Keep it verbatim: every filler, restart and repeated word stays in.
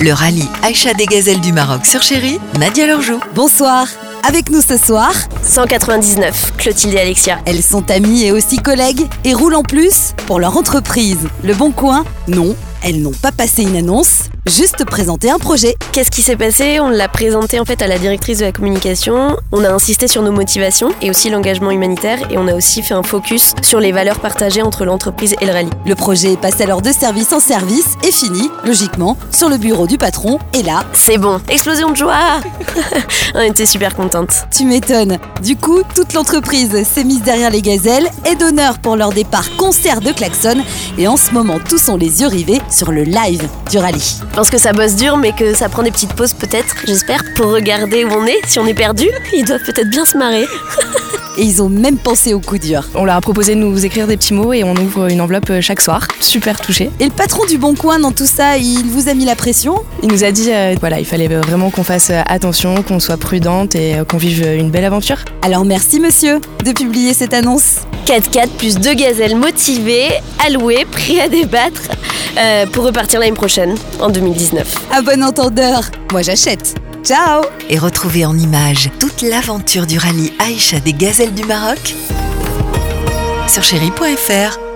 Le rallye Aïcha des Gazelles du Maroc sur Chérie, Nadia Lorjou. Bonsoir. Avec nous ce soir, cent quatre-vingt-dix-neuf, Clotilde et Alexia. Elles sont amies et aussi collègues et roulent en plus pour leur entreprise. Le Bon Coin, non, elles n'ont pas passé une annonce, juste présenté un projet. Qu'est-ce qui s'est passé? On l'a présenté en fait à la directrice de la communication. On a insisté sur nos motivations et aussi l'engagement humanitaire et on a aussi fait un focus sur les valeurs partagées entre l'entreprise et le rallye. Le projet est passé alors de service en service et fini, logiquement, sur le bureau du patron. Et là, c'est bon, explosion de joie. On était super contentes. Tu m'étonnes. Du coup, toute l'entreprise s'est mise derrière les gazelles et d'honneur pour leur départ concert de klaxon. Et en ce moment, tous ont les yeux rivés sur le live du rallye. Je pense que ça bosse dur, mais que ça prend des petites pauses peut-être, j'espère, pour regarder où on est. Si on est perdu, ils doivent peut-être bien se marrer. Et ils ont même pensé au coup dur. On leur a proposé de nous écrire des petits mots et on ouvre une enveloppe chaque soir. Super touché. Et le patron du Bon Coin dans tout ça, il vous a mis la pression? Il nous a dit euh, voilà, il fallait vraiment qu'on fasse attention, qu'on soit prudente et euh, qu'on vive une belle aventure. Alors merci monsieur de publier cette annonce. quatre quatre plus deux gazelles motivées, allouées, prêts à débattre euh, pour repartir l'année prochaine, en deux mille dix-neuf. À bon entendeur, moi j'achète. Ciao! Et retrouvez en images toute l'aventure du rallye Aïcha des Gazelles du Maroc sur chérie point f r.